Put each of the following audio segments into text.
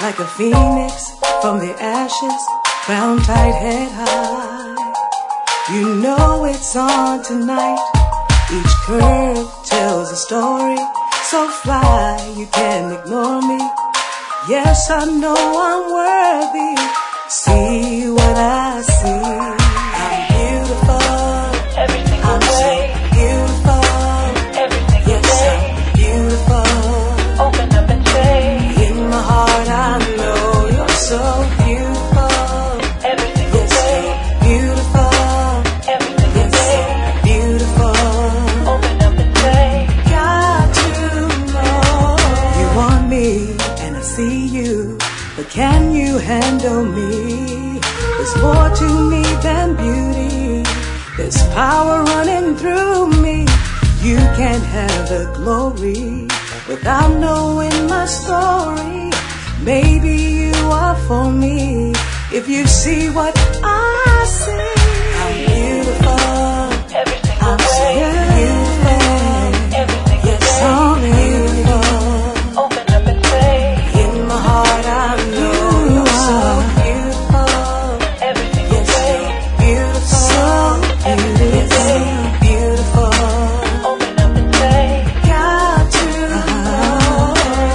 like a phoenix from the ashes, crowned tight, head high. You know it's on tonight. Each curve tells a story, so fly, you can't ignore me. Yes, I know I'm worthy. See what I see. I'm beautiful. Everything I'm away. so beautiful. Everything Yes, away. I'm beautiful. Open up and say. In my heart I know you're so beautiful. Everything Yes, away. you're beautiful. Everything Yes, away. you're beautiful. Open up and say. Got to know you want me and I see you, but can you handle me? There's more to me than beauty. There's power running through me. You can't have the glory without knowing my story. Maybe you are for me if you see what I see. I'm beautiful. Everything I'm so away. beautiful. Everything Yes, away. I'm beautiful. Open up and say. In my heart I know you're so beautiful. Everything Yes, away. you're beautiful. Everything Yes, away. you're beautiful. Open up and say. Got to know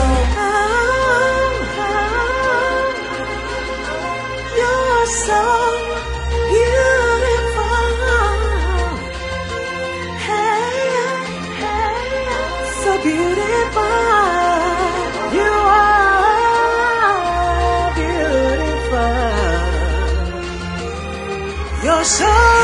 you're so beautiful. Hey, hey, so beautiful. You are beautiful. You're so